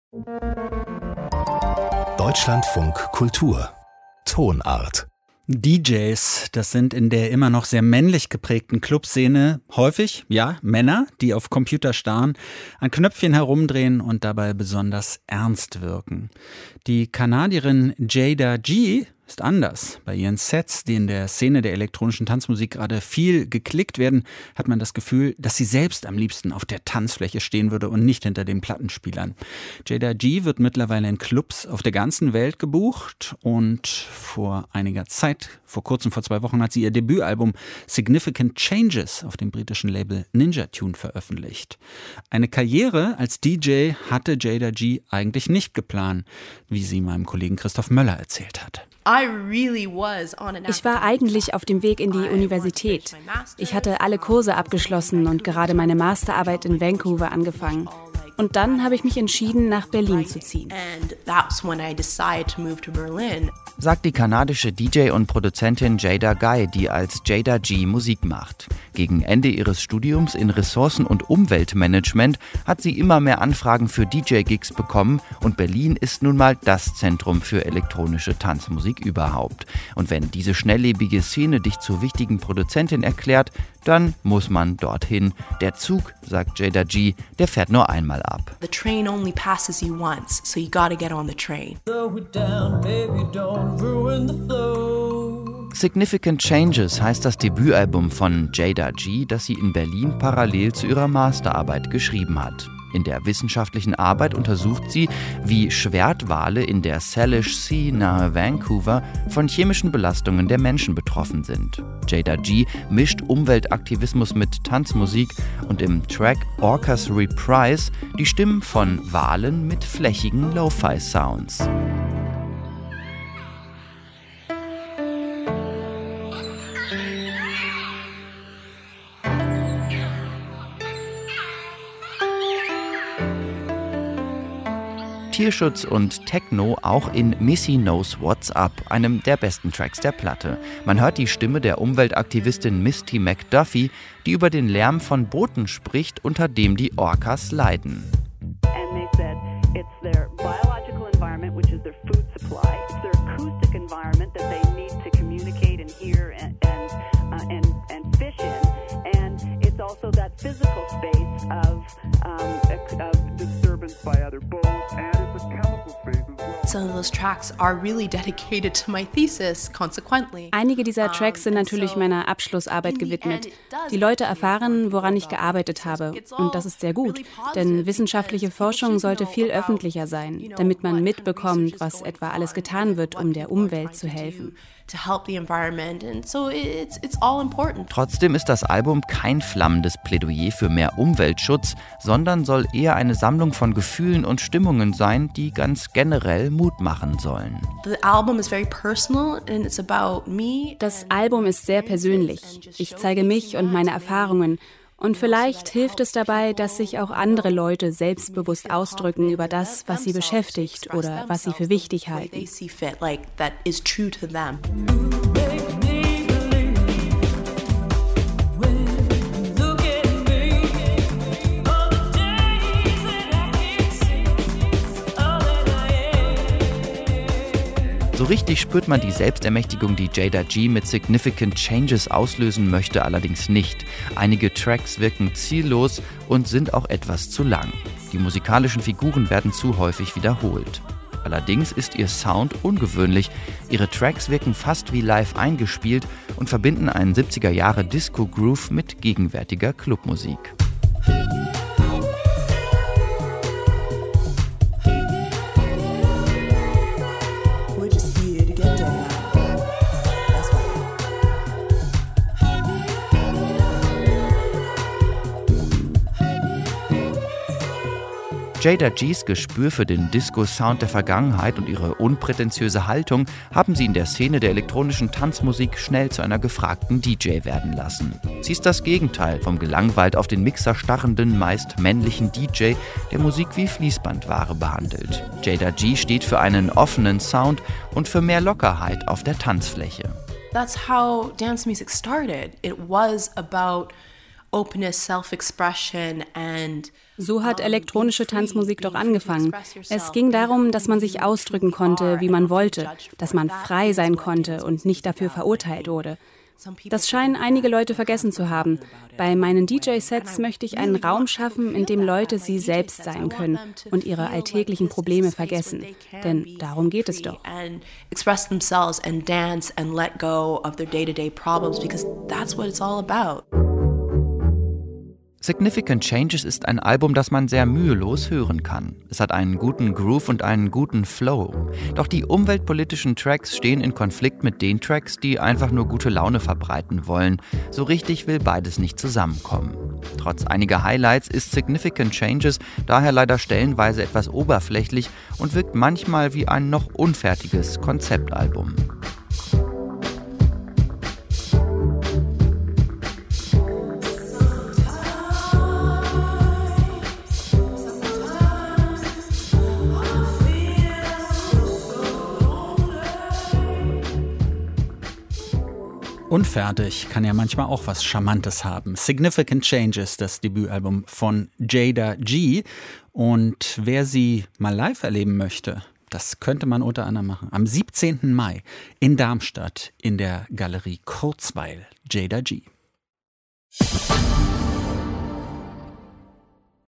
Deutschlandfunk Kultur Tonart. DJs, das sind in der immer noch sehr männlich geprägten Clubszene häufig, Männer, die auf Computer starren, an Knöpfchen herumdrehen und dabei besonders ernst wirken. Die Kanadierin Jada G ist anders. Bei ihren Sets, die in der Szene der elektronischen Tanzmusik gerade viel geklickt werden, hat man das Gefühl, dass sie selbst am liebsten auf der Tanzfläche stehen würde und nicht hinter den Plattenspielern. Jada G wird mittlerweile in Clubs auf der ganzen Welt gebucht und vor einiger Zeit, vor kurzem, vor 2 Wochen, hat sie ihr Debütalbum Significant Changes auf dem britischen Label Ninja Tune veröffentlicht. Eine Karriere als DJ hatte Jada G eigentlich nicht geplant, wie sie meinem Kollegen Christoph Möller erzählt hat. Ich war eigentlich auf dem Weg in die Universität. Ich hatte alle Kurse abgeschlossen und gerade meine Masterarbeit in Vancouver angefangen. Und dann habe ich mich entschieden, nach Berlin zu ziehen. Sagt die kanadische DJ und Produzentin Jada Guy, die als Jada G Musik macht. Gegen Ende ihres Studiums in Ressourcen- und Umweltmanagement hat sie immer mehr Anfragen für DJ-Gigs bekommen und Berlin ist nun mal das Zentrum für elektronische Tanzmusik überhaupt. Und wenn diese schnelllebige Szene dich zur wichtigen Produzentin erklärt, dann muss man dorthin. Der Zug, sagt Jada G, der fährt nur einmal ab. The train only passes you once, so you gotta get on the train. Significant Changes heißt das Debütalbum von Jada G, das sie in Berlin parallel zu ihrer Masterarbeit geschrieben hat. In der wissenschaftlichen Arbeit untersucht sie, wie Schwertwale in der Salish Sea nahe Vancouver von chemischen Belastungen der Menschen betroffen sind. Jada G mischt Umweltaktivismus mit Tanzmusik und im Track Orcas Reprise die Stimmen von Walen mit flächigen Lo-Fi-Sounds. Tierschutz und Techno auch in Missy Knows What's Up, einem der besten Tracks der Platte. Man hört die Stimme der Umweltaktivistin Misty McDuffie, die über den Lärm von Booten spricht, unter dem die Orcas leiden. Einige dieser Tracks sind natürlich meiner Abschlussarbeit gewidmet. Die Leute erfahren, woran ich gearbeitet habe. Und das ist sehr gut, denn wissenschaftliche Forschung sollte viel öffentlicher sein, damit man mitbekommt, was etwa alles getan wird, um der Umwelt zu helfen. Trotzdem ist das Album kein flammendes Plädoyer für mehr Umweltschutz, sondern soll eher eine Sammlung von Gefühlen und Stimmungen sein, die ganz generell Mut machen sollen. Das Album ist sehr persönlich. Ich zeige mich und meine Erfahrungen. Und vielleicht hilft es dabei, dass sich auch andere Leute selbstbewusst ausdrücken über das, was sie beschäftigt oder was sie für wichtig halten. So richtig spürt man die Selbstermächtigung, die Jada G mit Significant Changes auslösen möchte, allerdings nicht. Einige Tracks wirken ziellos und sind auch etwas zu lang. Die musikalischen Figuren werden zu häufig wiederholt. Allerdings ist ihr Sound ungewöhnlich. Ihre Tracks wirken fast wie live eingespielt und verbinden einen 70er-Jahre-Disco-Groove mit gegenwärtiger Clubmusik. Jada Gs Gespür für den Disco-Sound der Vergangenheit und ihre unprätentiöse Haltung haben sie in der Szene der elektronischen Tanzmusik schnell zu einer gefragten DJ werden lassen. Sie ist das Gegenteil vom gelangweilt auf den Mixer starrenden, meist männlichen DJ, der Musik wie Fließbandware behandelt. Jada G steht für einen offenen Sound und für mehr Lockerheit auf der Tanzfläche. That's how dance music started. It was about openness, self-expression and so hat elektronische Tanzmusik doch angefangen. Es ging darum, dass man sich ausdrücken konnte, wie man wollte, dass man frei sein konnte und nicht dafür verurteilt wurde. Das scheinen einige Leute vergessen zu haben. Bei meinen DJ-Sets möchte ich einen Raum schaffen, in dem Leute sie selbst sein können und ihre alltäglichen Probleme vergessen. Denn darum geht es doch. Express themselves and dance and let go of their day-to-day problems because that's what it's all about. Significant Changes ist ein Album, das man sehr mühelos hören kann. Es hat einen guten Groove und einen guten Flow. Doch die umweltpolitischen Tracks stehen in Konflikt mit den Tracks, die einfach nur gute Laune verbreiten wollen. So richtig will beides nicht zusammenkommen. Trotz einiger Highlights ist Significant Changes daher leider stellenweise etwas oberflächlich und wirkt manchmal wie ein noch unfertiges Konzeptalbum. Unfertig kann ja manchmal auch was Charmantes haben. Significant Changes, das Debütalbum von Jada G. Und wer sie mal live erleben möchte, das könnte man unter anderem machen. Am 17. Mai in Darmstadt in der Galerie Kurzweil. Jada G.